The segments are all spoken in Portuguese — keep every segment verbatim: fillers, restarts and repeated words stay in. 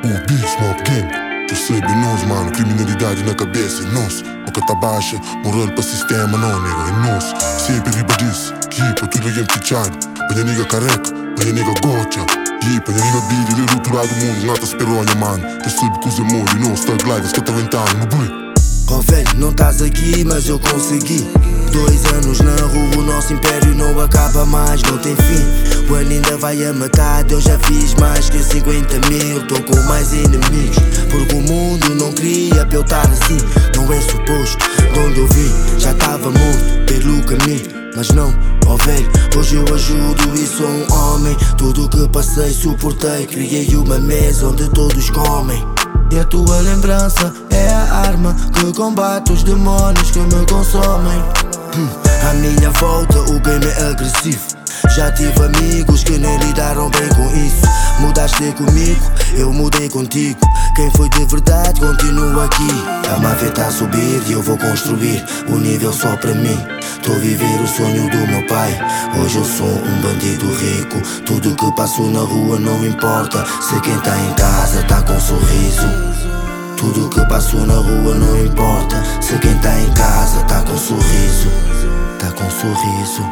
O Beats, Mob Gang. Eu sei bem nós, mano, criminalidade na cabeça é nosso. Nunca tá baixa, moral para sistema não, nega, é nosso. Sempre riba disso, que para tudo é empichado. Panha nega careca, panha nega gocha. E panha nega bilha, ele é do outro lado do mundo, nata esperonha, mano. Eu soube que os amores, não, stag live, que tá ventando, no boi. Oh velho, não estás aqui, mas eu consegui. Dois anos na rua, o nosso império não acaba mais, não tem fim. O ano ainda vai a metade, eu já fiz mais que cinquenta mil. Tô com mais inimigos, porque o mundo não queria pra eu estar assim. Não é suposto, de onde eu vim, já tava morto pelo caminho. Mas não, ó oh velho, hoje eu ajudo e sou um homem. Tudo que passei, suportei, criei uma mesa onde todos comem. E a tua lembrança é a arma que combate os demônios que me consomem. hum, À minha volta o game é agressivo. Já tive amigos que nem lidaram bem com isso. Mudaste comigo, eu mudei contigo. Quem foi de verdade continua aqui. A máfia tá a subir e eu vou construir o nível só pra mim. Tô a viver o sonho do meu pai. Hoje eu sou um bandido rico. Tudo que passo na rua não importa. Se quem tá em casa tá com sorriso. Tudo que passo na rua não importa. Se quem tá em casa tá com sorriso. Tá com sorriso.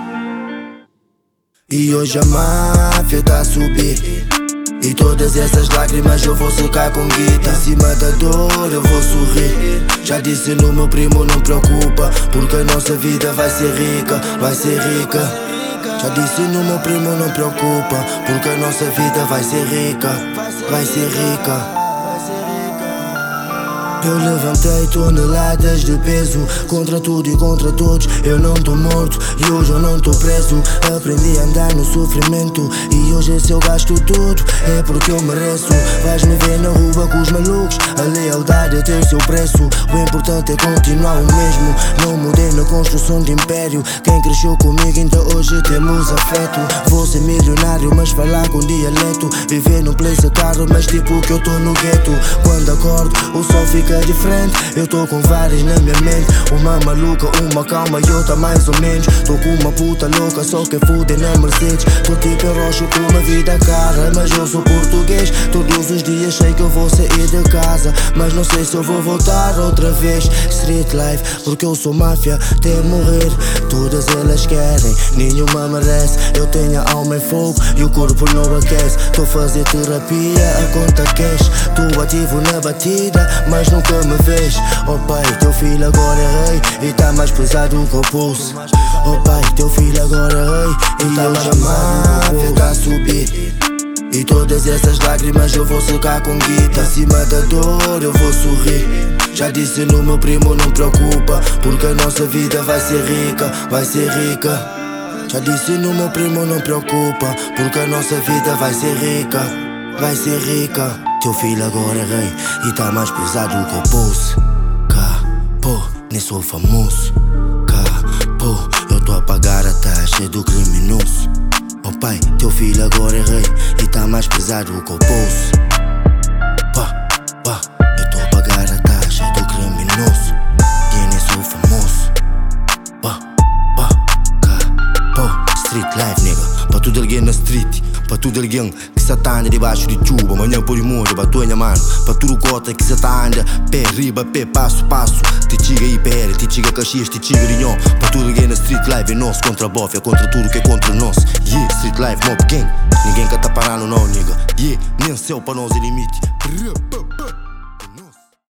E hoje a máfia tá a subir. E todas essas lágrimas eu vou secar com guita. Acima da dor eu vou sorrir. Já disse no meu primo, não preocupa, porque a nossa vida vai ser rica, vai ser rica. Já disse no meu primo, não preocupa, porque a nossa vida vai ser rica, vai ser rica. Eu levantei toneladas de peso, contra tudo e contra todos. Eu não tô morto e hoje eu não tô preso. Aprendi a andar no sofrimento e hoje se eu gasto tudo é porque eu mereço. Vais me ver na rua com os malucos, a lealdade tem o seu preço. O importante é continuar o mesmo. Não mudei na construção de império. Quem cresceu comigo ainda hoje temos afeto. Vou ser milionário mas falar com dialeto. Viver num place caro mas tipo que eu tô no gueto. Quando acordo o sol fica diferente. Eu tô com várias na minha mente. Uma maluca, uma calma e outra mais ou menos. Tô com uma puta louca, só que fudem na Mercedes. Tô tipo em roxo com uma vida cara, mas eu sou português. Todos os dias sei que eu vou sair de casa, mas não sei se eu vou voltar outra vez. Street life, porque eu sou máfia até morrer. Todas elas querem, nenhuma merece. Eu tenho a alma em fogo e o corpo não aquece. Tô a fazer terapia, a conta cash. Tô ativo na batida, mas nunca me vês. Oh pai, teu filho agora é rei e tá mais pesado que o pulso. Oh pai, teu filho agora é rei e tá mais máfia tá a subir. E todas essas lágrimas eu vou secar com guita. Acima da dor eu vou sorrir. Já disse no meu primo, não preocupa, porque a nossa vida vai ser rica, vai ser rica. Já disse no meu primo, não preocupa, porque a nossa vida vai ser rica, vai ser rica. Teu filho agora é rei e tá mais pesado que o pulso. Cá, pô, nem sou famoso. Cá, pô, eu tô a pagar a taxa do criminoso. Oh pai, teu filho agora é rei e tá mais pesado que o pulso. Pá, pá, eu tô a pagar a taxa do criminoso e eu nem sou famoso. Pá, pá, cá, pô, street life, nigga. Pra tudo alguém na street, pra tudo alguém que se tá anda debaixo de chuva, amanhã por imundo, batonha mano. Pra tudo cota que se tá anda, pé riba, pé passo, passo. Te chiga I P R, te chiga Caxias, te chiga Rinhão. Pra tudo alguém na street life é nosso, contra a bofia, contra tudo que é contra nós. Yeah, street life, mob gang, ninguém quer tá parando não, nigga. Yeah, nem céu pra nós é limite.